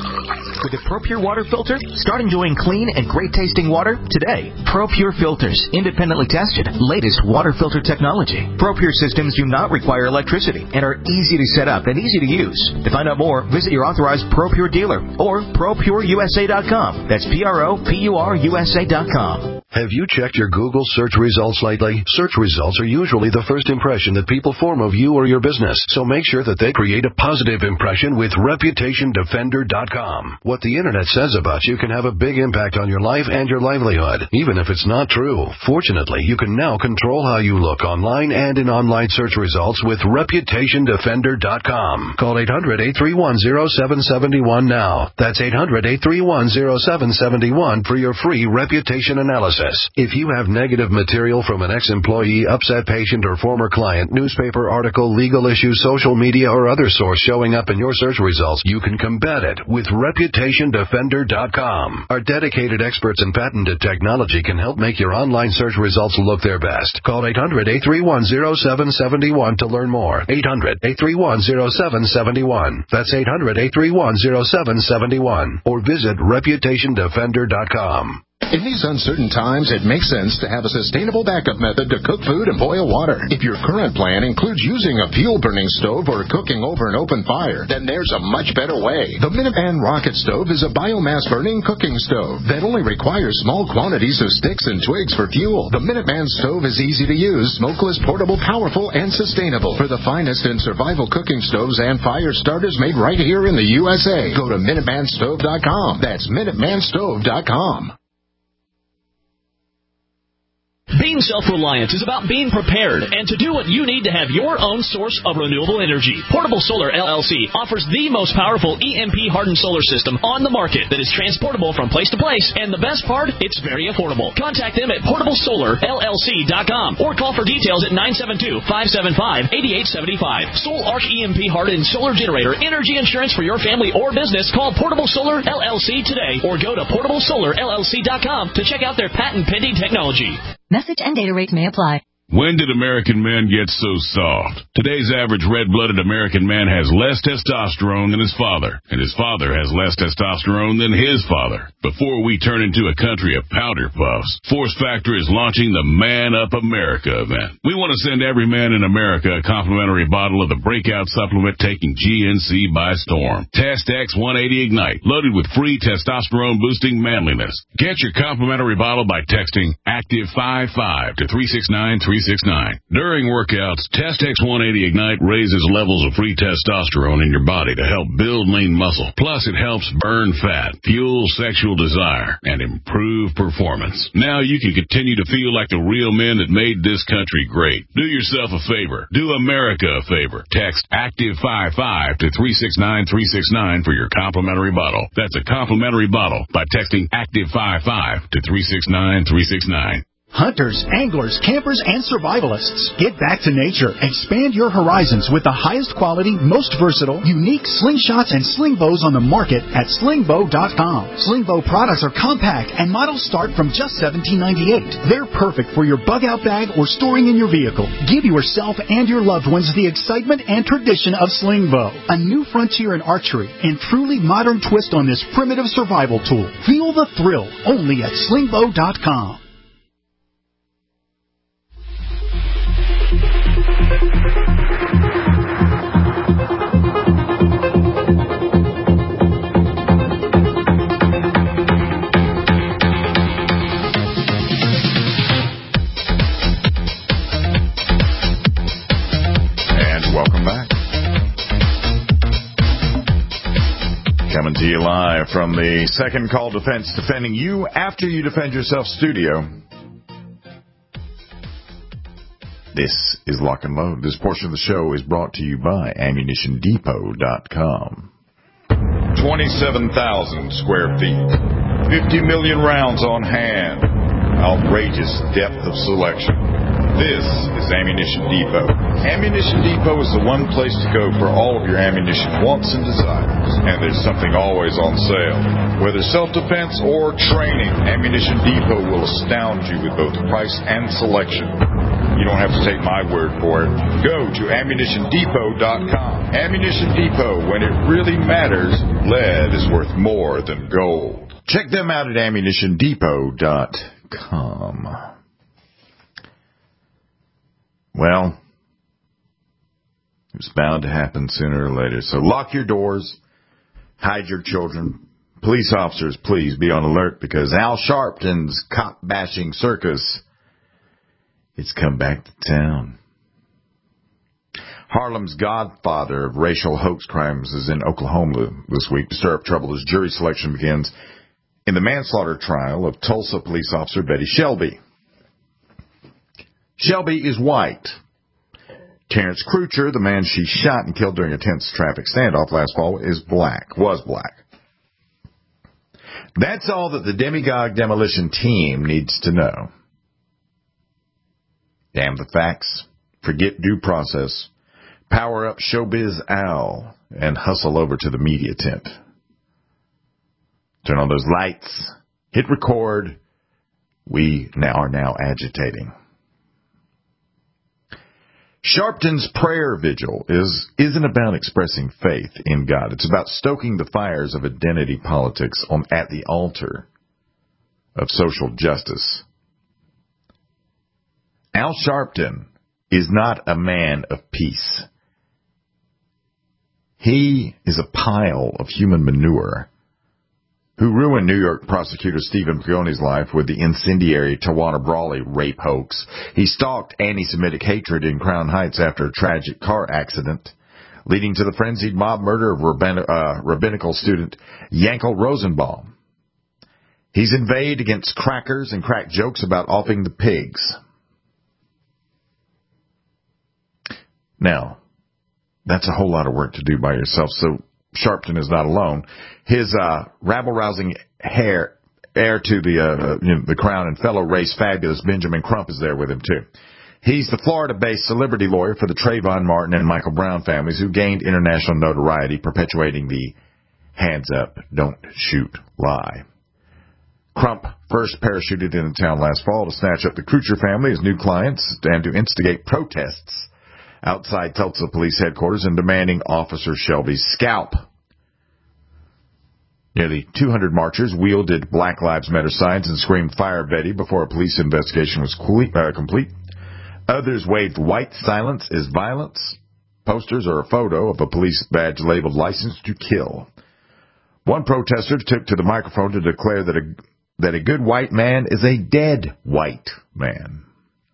With a ProPure water filter, start enjoying clean and great-tasting water today. ProPure filters, independently tested, latest water filter technology. ProPure systems do not require electricity and are easy to set up and easy to use. To find out more, visit your authorized ProPure dealer or pro pure u s a dot com. That's P R O P U R U S A dot com. Have you checked your Google search results lately? Search results are usually the first impression that people form of you or your business, so make sure that they create a positive impression with reputation defender dot com. What the internet says about you can have a big impact on your life and your livelihood, even if it's not true. Fortunately, you can now control how you look online and in online search results with reputation defender dot com. Call eight hundred, eight three one, zero seven seven one now. That's eight hundred, eight three one, zero seven seven one for your free reputation analysis. If you have negative material from an ex-employee, upset patient, or former client, newspaper article, legal issue, social media, or other source showing up in your search results, you can combat it with reputation defender dot com. Our dedicated experts in patented technology can help make your online search results look their best. Call eight hundred, eight three one, zero seven seven one to learn more. eight hundred, eight three one, zero seven seven one. That's eight hundred, eight three one, zero seven seven one. Or visit reputation defender dot com. In these uncertain times, it makes sense to have a sustainable backup method to cook food and boil water. If your current plan includes using a fuel-burning stove or cooking over an open fire, then there's a much better way. The Minuteman Rocket Stove is a biomass-burning cooking stove that only requires small quantities of sticks and twigs for fuel. The Minuteman Stove is easy to use, smokeless, portable, powerful, and sustainable. For the finest in survival cooking stoves and fire starters made right here in the U S A, go to Minuteman Stove dot com. That's Minuteman Stove dot com. Being self-reliant is about being prepared and to do what you need to have your own source of renewable energy. Portable Solar L L C offers the most powerful E M P-hardened solar system on the market that is transportable from place to place, and the best part, it's very affordable. Contact them at portable solar L L C dot com or call for details at nine seven two, five seven five, eight eight seven five. Soul Arc E M P-hardened solar generator energy insurance for your family or business. Call Portable Solar L L C today or go to portable solar L L C dot com to check out their patent-pending technology. Message and data rates may apply. When did American men get so soft? Today's average red-blooded American man has less testosterone than his father, and his father has less testosterone than his father. Before we turn into a country of powder puffs, Force Factor is launching the Man Up America event. We want to send every man in America a complimentary bottle of the breakout supplement taking G N C by storm. Test X one eighty Ignite, loaded with free testosterone-boosting manliness. Get your complimentary bottle by texting Active five five to three six nine three six nine. During workouts, Test X one eighty Ignite raises levels of free testosterone in your body to help build lean muscle. Plus, it helps burn fat, fuel sexual desire, and improve performance. Now you can continue to feel like the real men that made this country great. Do yourself a favor. Do America a favor. Text Active five five to three six nine three six nine for your complimentary bottle. That's a complimentary bottle by texting Active five five to three six nine three six nine. Hunters, anglers, campers, and survivalists. Get back to nature. Expand your horizons with the highest quality, most versatile, unique slingshots and sling bows on the market at sling bow dot com. Sling bow products are compact and models start from just seventeen ninety-eight. They're perfect for your bug out bag or storing in your vehicle. Give yourself and your loved ones the excitement and tradition of sling bow. A new frontier in archery and truly modern twist on this primitive survival tool. Feel the thrill only at sling bow dot com. Coming to you live from the Second Call Defense, defending you after you defend yourself studio. This is Lock and Load. This portion of the show is brought to you by ammunition depot dot com. twenty-seven thousand square feet. fifty million rounds on hand. Outrageous depth of selection. This is Ammunition Depot. Ammunition Depot is the one place to go for all of your ammunition wants and desires. And there's something always on sale. Whether self-defense or training, Ammunition Depot will astound you with both price and selection. You don't have to take my word for it. Go to ammunition depot dot com. Ammunition Depot, when it really matters, lead is worth more than gold. Check them out at ammunition depot dot com. Well, it was bound to happen sooner or later. So lock your doors, hide your children. Police officers, please be on alert because Al Sharpton's cop-bashing circus, it's come back to town. Harlem's godfather of racial hoax crimes is in Oklahoma this week to stir up trouble as jury selection begins in the manslaughter trial of Tulsa police officer Betty Shelby. Shelby is white. Terrence Crutcher, the man she shot and killed during a tense traffic standoff last fall, is black, was black. That's all that the Demigod Demolition Team needs to know. Damn the facts. Forget due process. Power up Showbiz Al and hustle over to the media tent. Turn on those lights. Hit record. We now are now agitating. Sharpton's prayer vigil is, isn't about expressing faith in God. It's about stoking the fires of identity politics on, at the altar of social justice. Al Sharpton is not a man of peace. He is a pile of human manure who ruined New York prosecutor Stephen Pagone's life with the incendiary Tawana Brawley rape hoax. He stalked anti-Semitic hatred in Crown Heights after a tragic car accident, leading to the frenzied mob murder of rabbin- uh, rabbinical student Yankel Rosenbaum. He's inveighed against crackers and cracked jokes about offing the pigs. Now, that's a whole lot of work to do by yourself, so Sharpton is not alone. His uh, rabble-rousing hair, heir to the uh, you know, the crown and fellow race fabulous Benjamin Crump is there with him, too. He's the Florida-based celebrity lawyer for the Trayvon Martin and Michael Brown families who gained international notoriety perpetuating the hands up, don't shoot lie. Crump first parachuted into town last fall to snatch up the Krucher family as new clients and to instigate protests outside Tulsa Police Headquarters and demanding Officer Shelby's scalp. Nearly two hundred marchers wielded Black Lives Matter signs and screamed "Fire Betty" before a police investigation was complete. Others waved "White silence is violence" posters or a photo of a police badge labeled "License to Kill." One protester took to the microphone to declare that a, that a good white man is a dead white man.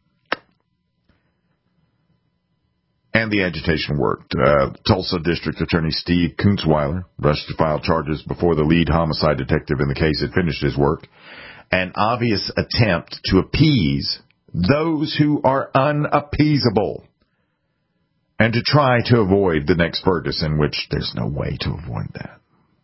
And the agitation worked. Uh, Tulsa District Attorney Steve Kunzweiler rushed to file charges before the lead homicide detective in the case had finished his work. An obvious attempt to appease those who are unappeasable and to try to avoid the next Ferguson, which there's no way to avoid that.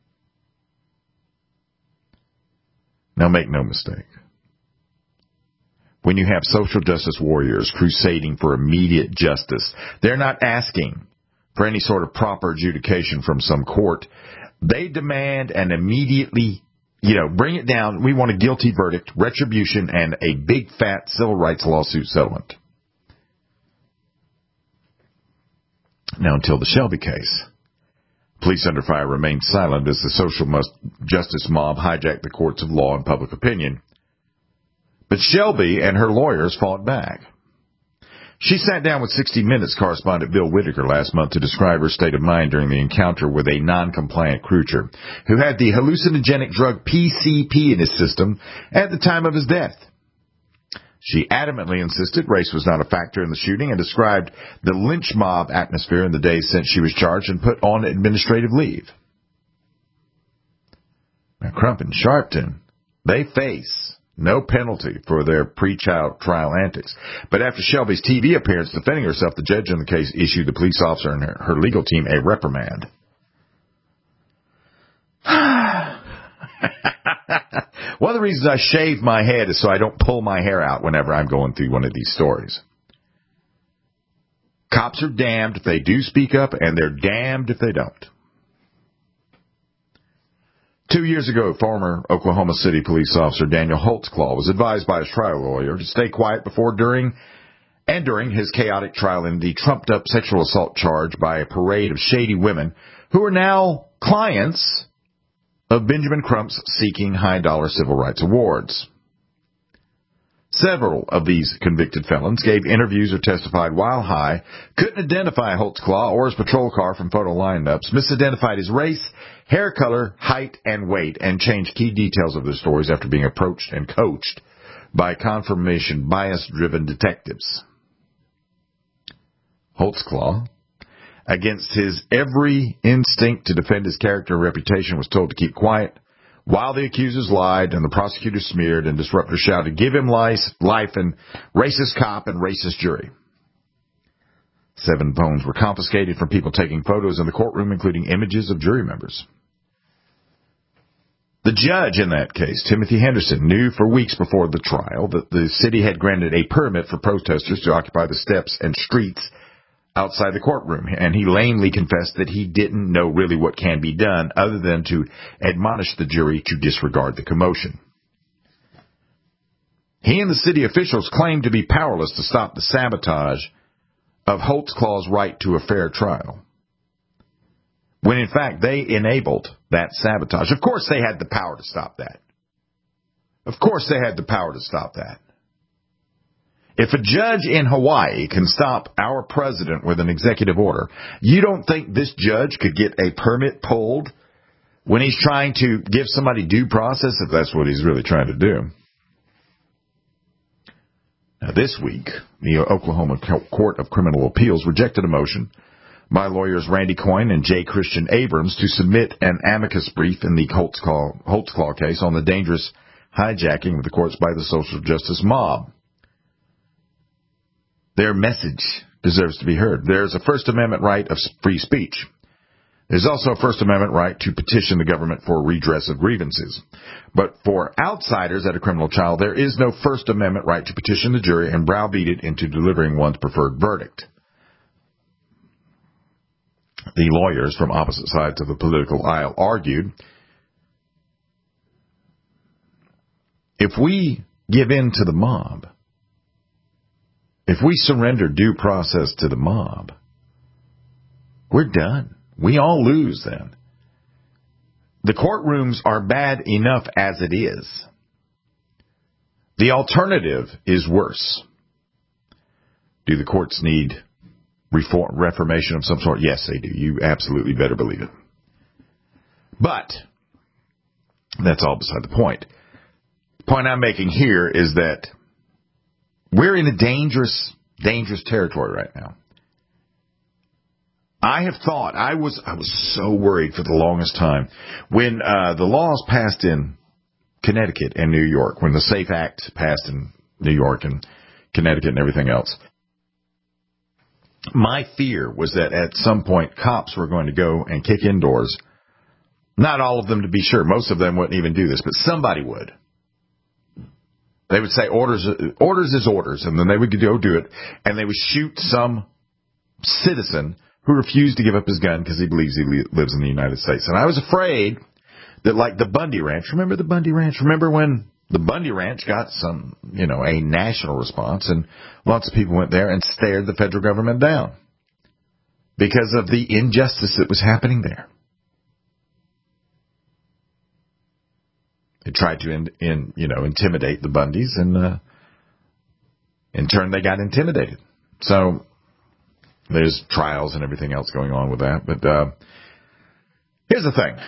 Now make no mistake. When you have social justice warriors crusading for immediate justice, they're not asking for any sort of proper adjudication from some court. They demand an immediately, you know, bring it down. We want a guilty verdict, retribution, and a big fat civil rights lawsuit settlement. Now, until the Shelby case, police under fire remained silent as the social justice mob hijacked the courts of law and public opinion. But Shelby and her lawyers fought back. She sat down with sixty minutes correspondent Bill Whitaker last month to describe her state of mind during the encounter with a non-compliant Krucher who had the hallucinogenic drug P C P in his system at the time of his death. She adamantly insisted race was not a factor in the shooting and described the lynch mob atmosphere in the days since she was charged and put on administrative leave. Now, Crump and Sharpton, they face no penalty for their pre-trial trial antics. But after Shelby's T V appearance defending herself, the judge in the case issued the police officer and her, her legal team a reprimand. One of the reasons I shave my head is so I don't pull my hair out whenever I'm going through one of these stories. Cops are damned if they do speak up, and they're damned if they don't. Two years ago, former Oklahoma City police officer Daniel Holtzclaw was advised by his trial lawyer to stay quiet before, during, and during his chaotic trial in the trumped-up sexual assault charge by a parade of shady women who are now clients of Benjamin Crump's seeking high-dollar civil rights awards. Several of these convicted felons gave interviews or testified while high, couldn't identify Holtzclaw or his patrol car from photo lineups, misidentified his race, hair color, height, and weight, and changed key details of their stories after being approached and coached by confirmation bias-driven detectives. Holtzclaw, against his every instinct to defend his character and reputation, was told to keep quiet, while the accusers lied and the prosecutors smeared and disruptors shouted, "Give him life, life and racist cop and racist jury." Seven phones were confiscated from people taking photos in the courtroom, including images of jury members. The judge in that case, Timothy Henderson, knew for weeks before the trial that the city had granted a permit for protesters to occupy the steps and streets outside the courtroom, and he lamely confessed that he didn't know really what can be done other than to admonish the jury to disregard the commotion. He and the city officials claimed to be powerless to stop the sabotage of Holtzclaw's right to a fair trial, when in fact they enabled that sabotage. Of course they had the power to stop that. Of course they had the power to stop that. If a judge in Hawaii can stop our president with an executive order, you don't think this judge could get a permit pulled when he's trying to give somebody due process, if that's what he's really trying to do? Now, this week, the Oklahoma Court of Criminal Appeals rejected a motion by lawyers Randy Coyne and J. Christian Abrams to submit an amicus brief in the Holtzclaw, Holtzclaw case on the dangerous hijacking of the courts by the social justice mob. Their message deserves to be heard. There's a First Amendment right of free speech. There's also a First Amendment right to petition the government for redress of grievances. But for outsiders at a criminal trial, there is no First Amendment right to petition the jury and browbeat it into delivering one's preferred verdict. The lawyers from opposite sides of the political aisle argued, if we give in to the mob, if we surrender due process to the mob, we're done. We all lose then. The courtrooms are bad enough as it is. The alternative is worse. Do the courts need reform, reformation of some sort? Yes, they do. You absolutely better believe it. But that's all beside the point. The point I'm making here is that we're in a dangerous, dangerous territory right now. I have thought, I was I was so worried for the longest time. When uh, the laws passed in Connecticut and New York, when the SAFE Act passed in New York and Connecticut and everything else, my fear was that at some point cops were going to go and kick indoors. Not all of them, to be sure. Most of them wouldn't even do this, but somebody would. They would say orders, orders is orders, and then they would go do it, and they would shoot some citizen who refused to give up his gun because he believes he li- lives in the United States. And I was afraid that, like the Bundy Ranch, remember the Bundy Ranch? Remember when the Bundy Ranch got some, you know, a national response, and lots of people went there and stared the federal government down because of the injustice that was happening there. They tried to, in, in, you know, intimidate the Bundys, and uh, in turn they got intimidated. So there's trials and everything else going on with that. But uh, here's the thing.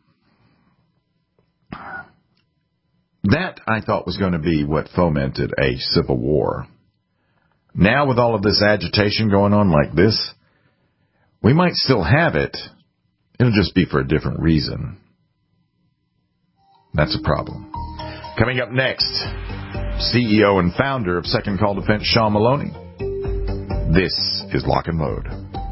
That, I thought, was going to be what fomented a civil war. Now, with all of this agitation going on like this, we might still have it. It'll just be for a different reason. That's a problem. Coming up next, C E O and founder of Second Call Defense, Sean Maloney. This is Lock and Load.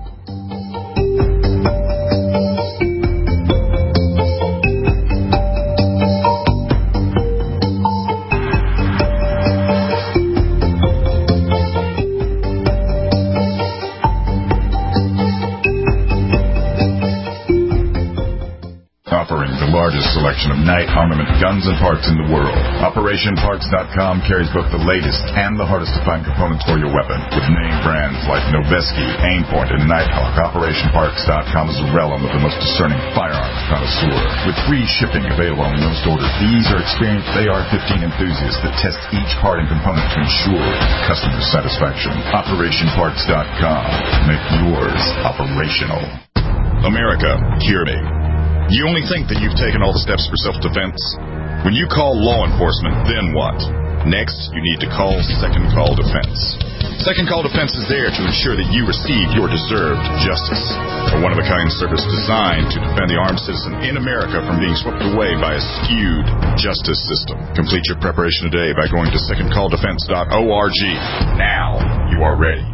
Offering the largest selection of night armament guns and parts in the world. Operation Parts dot com carries both the latest and the hardest to find components for your weapon. With name brands like Noveske, Aimpoint, and Nighthawk, Operation Parts dot com is a realm of the most discerning firearms connoisseur. With free shipping available on most orders, these are experienced A R fifteen enthusiasts that test each part and component to ensure customer satisfaction. Operation Parts dot com. Make yours operational. America, hear me. You only think that you've taken all the steps for self-defense? When you call law enforcement, then what? Next, you need to call Second Call Defense. Second Call Defense is there to ensure that you receive your deserved justice. A one-of-a-kind service designed to defend the armed citizen in America from being swept away by a skewed justice system. Complete your preparation today by going to second call defense dot org. Now you are ready.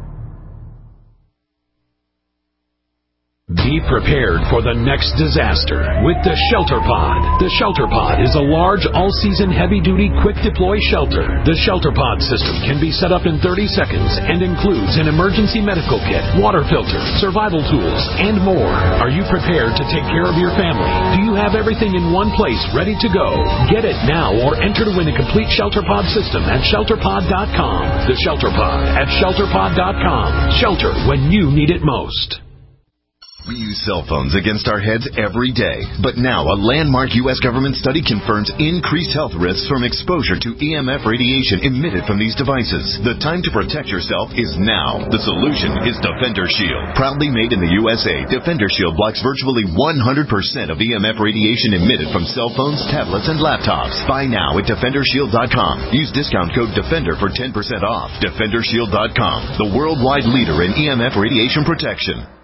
Be prepared for the next disaster with the Shelter Pod. The Shelter Pod is a large, all-season, heavy-duty, quick-deploy shelter. The Shelter Pod system can be set up in thirty seconds and includes an emergency medical kit, water filter, survival tools, and more. Are you prepared to take care of your family? Do you have everything in one place ready to go? Get it now or enter to win a complete Shelter Pod system at shelter pod dot com. The Shelter Pod at shelter pod dot com. Shelter when you need it most. We use cell phones against our heads every day. But now a landmark U S government study confirms increased health risks from exposure to E M F radiation emitted from these devices. The time to protect yourself is now. The solution is Defender Shield. Proudly made in the U S A, Defender Shield blocks virtually one hundred percent of E M F radiation emitted from cell phones, tablets, and laptops. Buy now at defender shield dot com. Use discount code DEFENDER for ten percent off. defender shield dot com, the worldwide leader in E M F radiation protection.